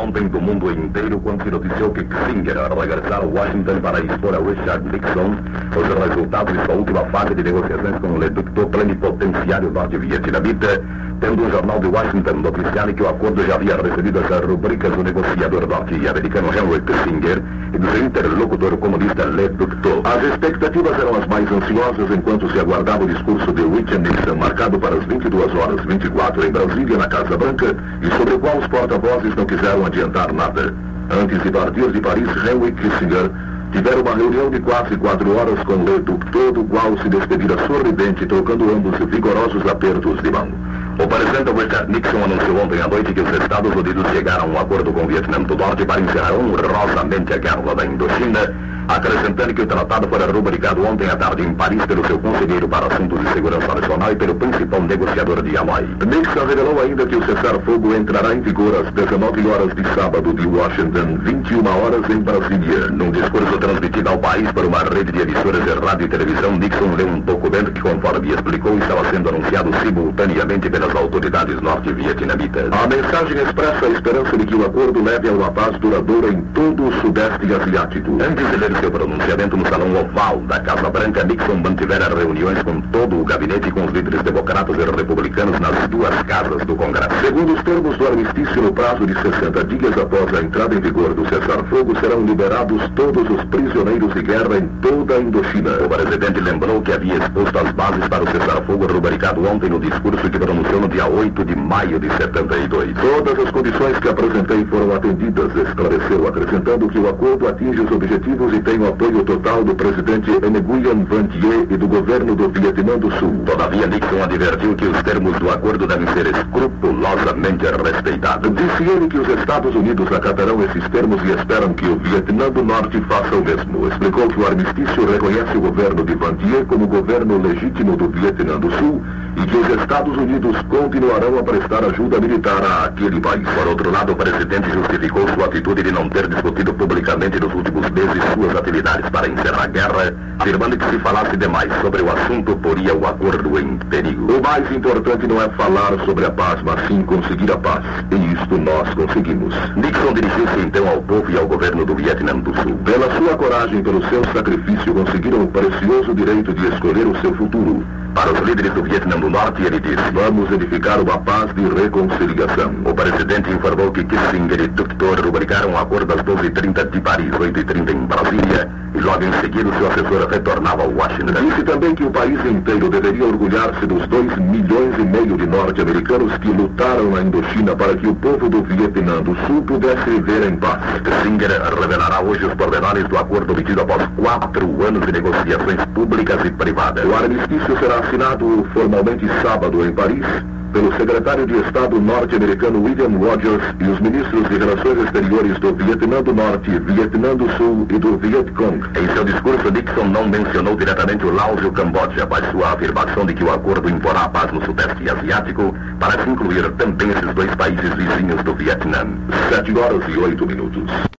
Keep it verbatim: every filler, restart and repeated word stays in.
ontem do mundo inteiro quando se noticiou que Kissinger regressara a Washington para expor a Richard Nixon os resultados de sua última fase de negociações com o redutor plenipotenciário norte-vietnamita, tendo o jornal de Washington noticiado que o acordo já havia recebido as rubricas do negociador norte-americano Henry Kissinger e do seu interlocutor comunista redutor. As expectativas eram as mais ansiosas enquanto se aguardava o discurso de Richard Nixon, marcado para as vinte e duas horas e vinte e quatro em Brasília, na Casa Branca, e sobre o qual os porta-vozes não quiseram adiantar nada. Antes de partir de Paris, Henry Kissinger tiveram uma reunião de quase quatro horas com o redutor, do qual se despedira sorridente, trocando ambos vigorosos apertos de mão. O presidente Richard Nixon anunciou ontem à noite que os Estados Unidos chegaram a um acordo com o Vietnã do Norte para encerrar honrosamente a guerra da Indochina, acrescentando que o tratado fora rubricado ontem à tarde em Paris pelo seu conselheiro para assuntos de segurança nacional e pelo principal negociador de Hanoi. Nixon revelou ainda que o cessar-fogo entrará em vigor às dezenove horas de sábado de Washington, vinte e uma horas em Brasília. Num discurso transmitido ao país por uma rede de emissoras de rádio e televisão, Nixon leu um documento que, conforme explicou, estava sendo anunciado simultaneamente pelas autoridades norte-vietnamitas. A mensagem expressa a esperança de que o acordo leve a uma paz duradoura em todo o Sudeste Asiático. Antes de ler seu pronunciamento no Salão Oval da Casa Branca, Nixon mantivera reuniões com todo o gabinete e com os líderes democratas e republicanos nas duas casas do Congresso. Segundo os termos do armistício, no prazo de sessenta dias após a entrada em vigor do cessar-fogo, serão liberados todos os prisioneiros de guerra em toda a Indochina. O presidente lembrou que havia exposto as bases para o cessar-fogo rubricado ontem no discurso que pronunciou no dia oito de maio de setenta e dois. Todas as condições que apresentei foram atendidas, esclareceu, acrescentando que o acordo atinge os objetivos e tem o apoio total do presidente Nguyen Van Thieu e do governo do Vietnã do Sul. Todavia, Nixon advertiu que os termos do acordo devem ser escrupulosamente respeitados. Disse ele que os Estados Unidos acatarão esses termos e esperam que o Vietnã do Norte faça o mesmo. Explicou que o armistício reconhece o governo de Van Thieu como governo legítimo do Vietnã do Sul e que os Estados Unidos continuarão a prestar ajuda militar àquele país. Por outro lado, o presidente justificou sua atitude de não ter discutido publicamente nos últimos meses suas atividades para encerrar a guerra, afirmando que se falasse demais sobre o assunto poria o acordo em perigo. O mais importante não é falar sobre a paz, mas sim conseguir a paz. E isto nós conseguimos. Nixon dirigiu-se então ao povo e ao governo do Vietnã do Sul. Pela sua coragem e pelo seu sacrifício, conseguiram o precioso direito de escolher o seu futuro. Para os líderes do Vietnã do Norte, ele disse: vamos edificar uma paz de reconciliação. O presidente informou que Kissinger e Ductor rubricaram um acordo às doze e trinta de Paris, oito e trinta em Brasília, e logo em seguida seu assessor retornava a Washington. Disse também que o país inteiro deveria orgulhar-se dos dois milhões e meio de norte-americanos que lutaram na Indochina para que o povo do Vietnã do Sul pudesse viver em paz. Kissinger revelará hoje os pormenores do acordo obtido após quatro anos de negociações públicas e privadas. O armistício será assinado formalmente sábado em Paris pelo secretário de Estado norte-americano William Rogers e os ministros de Relações Exteriores do Vietnã do Norte, Vietnã do Sul e do Vietcong. Em seu discurso, Nixon não mencionou diretamente o Laos e o Camboja, mas sua afirmação de que o acordo imporá a paz no Sudeste Asiático para se incluir também esses dois países vizinhos do Vietnã. Sete horas e oito minutos.